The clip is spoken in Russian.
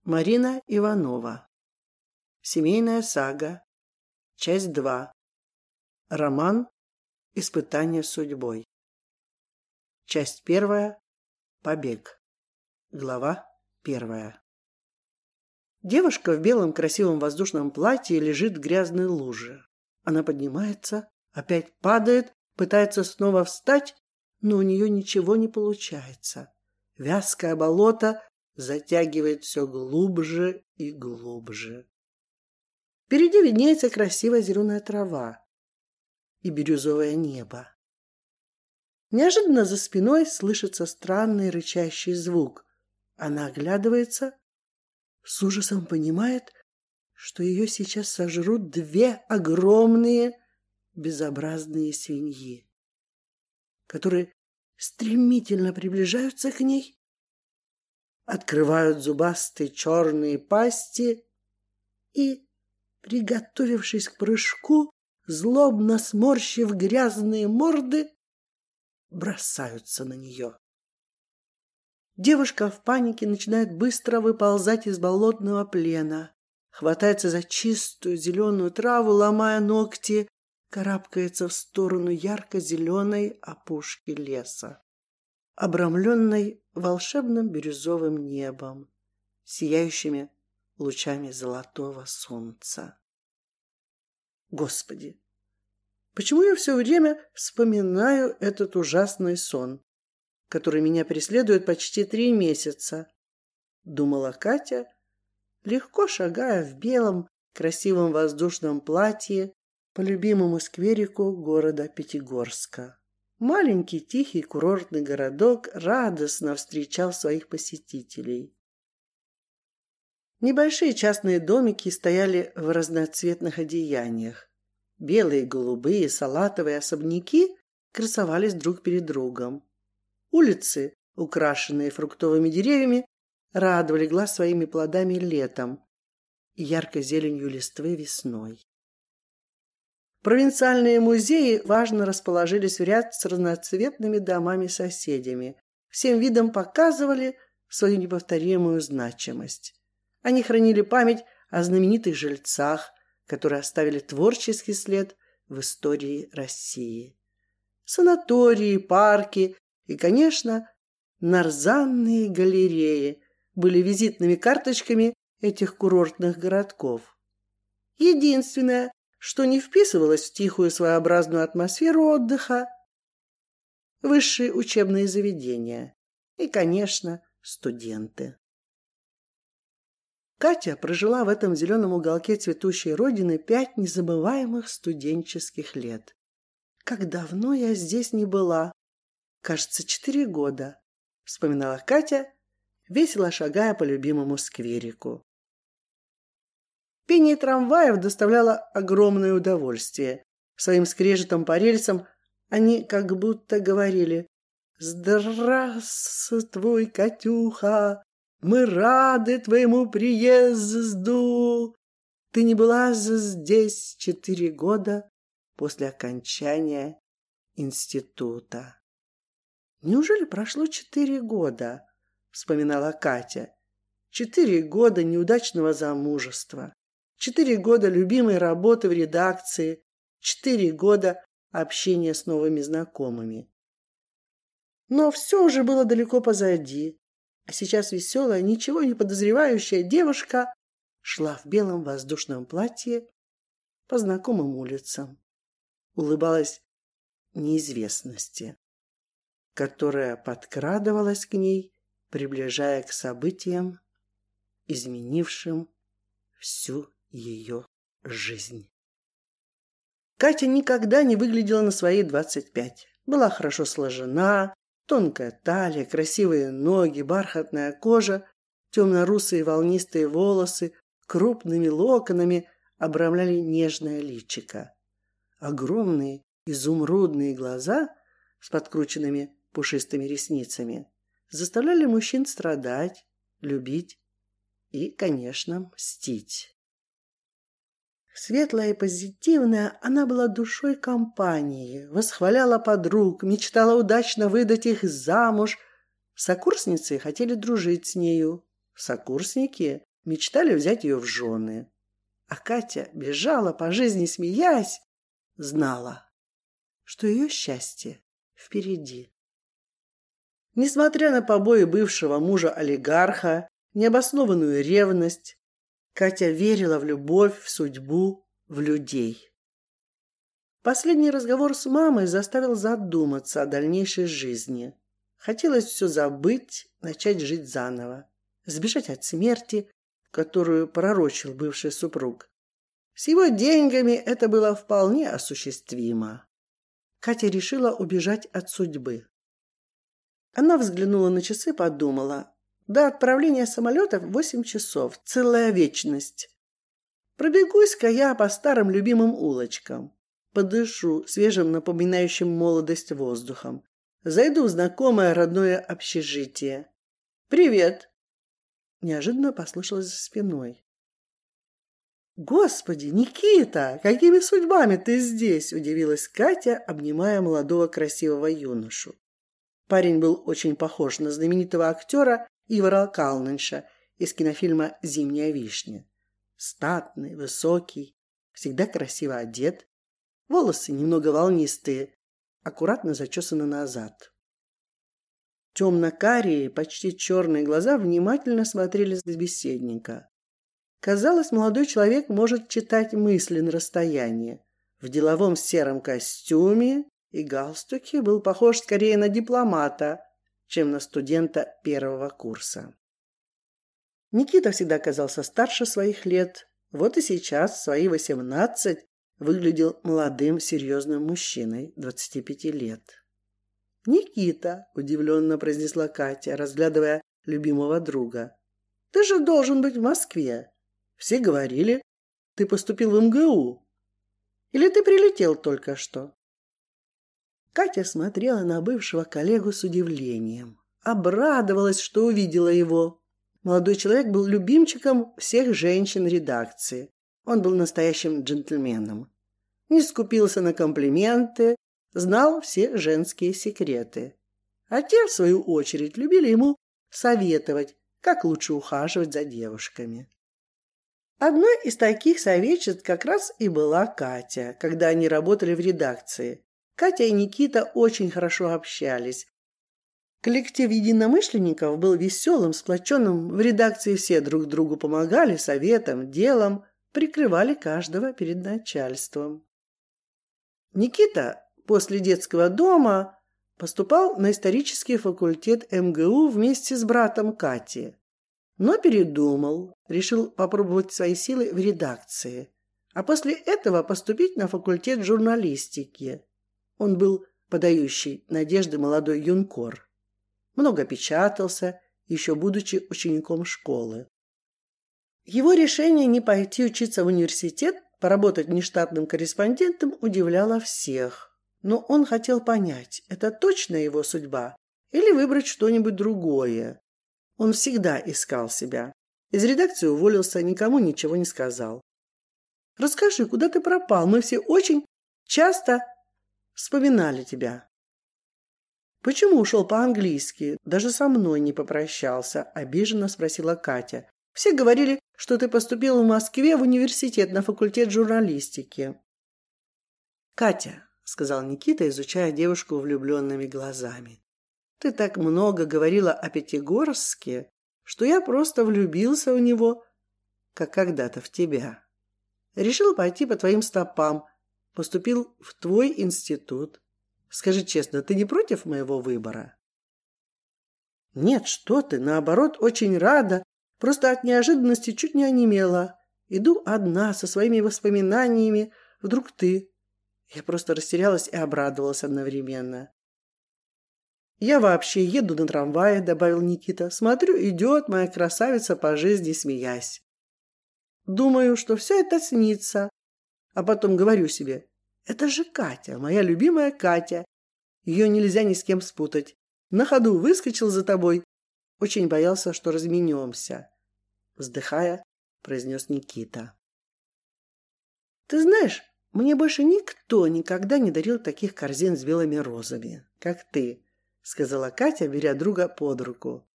Марина Иванова. Семейная сага. Часть 2. Роман «Испытание судьбой». Часть 1. Побег. Глава 1. Девушка в белом красивом воздушном платье лежит в грязной луже. Она поднимается, опять падает, пытается снова встать, но у нее ничего не получается. Вязкое болото затягивает все глубже и глубже. Впереди виднеется красивая зеленая трава и бирюзовое небо. Неожиданно за спиной слышится странный рычащий звук. Она оглядывается, с ужасом понимает, что ее сейчас сожрут две огромные безобразные свиньи, которые стремительно приближаются к ней, открывают зубастые черные пасти и, приготовившись к прыжку, злобно сморщив грязные морды, бросаются на нее. Девушка в панике начинает быстро выползать из болотного плена, хватается за чистую зеленую траву, ломая ногти, карабкается в сторону ярко-зеленой опушки леса, обрамленной волшебным бирюзовым небом, сияющими лучами золотого солнца. Господи, почему я все время вспоминаю этот ужасный сон, который меня преследует почти 3 месяца, думала Катя, легко шагая в белом красивом воздушном платье по любимому скверику города Пятигорска. Маленький тихий курортный городок радостно встречал своих посетителей. Небольшие частные домики стояли в разноцветных одеяниях. Белые, голубые, салатовые особняки красовались друг перед другом. Улицы, украшенные фруктовыми деревьями, радовали глаз своими плодами летом и яркой зеленью листвы весной. Провинциальные музеи важно расположились в ряд с разноцветными домами-соседями. Всем видом показывали свою неповторимую значимость. Они хранили память о знаменитых жильцах, которые оставили творческий след в истории России. Санатории, парки и, конечно, нарзанные галереи были визитными карточками этих курортных городков. Единственное, что не вписывалось в тихую своеобразную атмосферу отдыха, высшие учебные заведения и, конечно, студенты. Катя прожила в этом зеленом уголке цветущей родины 5 незабываемых студенческих лет. Как давно я здесь не была? Кажется, 4 года, вспоминала Катя, весело шагая по любимому скверику. Пение трамваев доставляло огромное удовольствие. Своим скрежетом по рельсам они как будто говорили: «Здравствуй, Катюха! Мы рады твоему приезду! Ты не была здесь 4 года после окончания института». «Неужели прошло 4 года?» — вспоминала Катя. 4 года неудачного замужества, 4 года любимой работы в редакции, 4 года общения с новыми знакомыми. Но все уже было далеко позади. А сейчас веселая, ничего не подозревающая девушка шла в белом воздушном платье по знакомым улицам, улыбалась неизвестности, которая подкрадывалась к ней, приближая к событиям, изменившим всю ее жизнь. Катя никогда не выглядела на свои 25. Была хорошо сложена, тонкая талия, красивые ноги, бархатная кожа, темно-русые волнистые волосы крупными локонами обрамляли нежное личико. Огромные изумрудные глаза с подкрученными пушистыми ресницами заставляли мужчин страдать, любить и, конечно, мстить. Светлая и позитивная, она была душой компании, восхваляла подруг, мечтала удачно выдать их замуж. Сокурсницы хотели дружить с нею, сокурсники мечтали взять ее в жены. А Катя бежала по жизни, смеясь, знала, что ее счастье впереди. Несмотря на побои бывшего мужа-олигарха, необоснованную ревность, Катя верила в любовь, в судьбу, в людей. Последний разговор с мамой заставил задуматься о дальнейшей жизни. Хотелось все забыть, начать жить заново, сбежать от смерти, которую пророчил бывший супруг. С его деньгами это было вполне осуществимо. Катя решила убежать от судьбы. Она взглянула на часы, подумала: до отправления самолета 8 часов, целая вечность. Пробегусь-ка я по старым любимым улочкам, подышу свежим, напоминающим молодость воздухом, зайду в знакомое родное общежитие. «Привет!» Неожиданно послышалось за спиной. «Господи, Никита, какими судьбами ты здесь?» – удивилась Катя, обнимая молодого красивого юношу. Парень был очень похож на знаменитого актера Ивара Калнинша из кинофильма «Зимняя вишня». Статный, высокий, всегда красиво одет, волосы немного волнистые, аккуратно зачесаны назад. Темно-карие, почти черные глаза внимательно смотрели на собеседника. Казалось, молодой человек может читать мысли на расстоянии. В деловом сером костюме и галстуке был похож скорее на дипломата, чем на студента первого курса. Никита всегда казался старше своих лет, вот и сейчас, в свои 18, выглядел молодым, серьезным мужчиной 25 лет. «Никита», – удивленно произнесла Катя, разглядывая любимого друга, – «ты же должен быть в Москве. Все говорили, ты поступил в МГУ. Или ты прилетел только что?» Катя смотрела на бывшего коллегу с удивлением. Обрадовалась, что увидела его. Молодой человек был любимчиком всех женщин редакции. Он был настоящим джентльменом. Не скупился на комплименты, знал все женские секреты. А те, в свою очередь, любили ему советовать, как лучше ухаживать за девушками. Одной из таких советчиц как раз и была Катя, когда они работали в редакции. Катя и Никита очень хорошо общались. Коллектив единомышленников был веселым, сплоченным, в редакции все друг другу помогали советом, делом, прикрывали каждого перед начальством. Никита после детского дома поступал на исторический факультет МГУ вместе с братом Кати, но передумал, решил попробовать свои силы в редакции, а после этого поступить на факультет журналистики. Он был подающий надежды молодой юнкор. Много печатался, еще будучи учеником школы. Его решение не пойти учиться в университет, поработать внештатным корреспондентом, удивляло всех. Но он хотел понять, это точно его судьба или выбрать что-нибудь другое. Он всегда искал себя. Из редакции уволился, никому ничего не сказал. «Расскажи, куда ты пропал? Мы все очень часто вспоминали тебя». «Почему ушел по-английски? Даже со мной не попрощался», – обиженно спросила Катя. «Все говорили, что ты поступил в Москве в университет на факультет журналистики». «Катя», – сказал Никита, изучая девушку влюбленными глазами, – «ты так много говорила о Пятигорске, что я просто влюбился в него, как когда-то в тебя. Решил пойти по твоим стопам, поступил в твой институт. Скажи честно, ты не против моего выбора?» «Нет, что ты, наоборот, очень рада. Просто от неожиданности чуть не онемела. Иду одна, со своими воспоминаниями. Вдруг ты...» Я просто растерялась и обрадовалась одновременно. «Я вообще еду на трамвае», — добавил Никита. «Смотрю, идет моя красавица по жизни, смеясь. Думаю, что все это снится. А потом говорю себе: это же Катя, моя любимая Катя. Ее нельзя ни с кем спутать. На ходу выскочил за тобой. Очень боялся, что разменемся», — вздыхая, произнес Никита. «Ты знаешь, мне больше никто никогда не дарил таких корзин с белыми розами, как ты», — сказала Катя, беря друга под руку.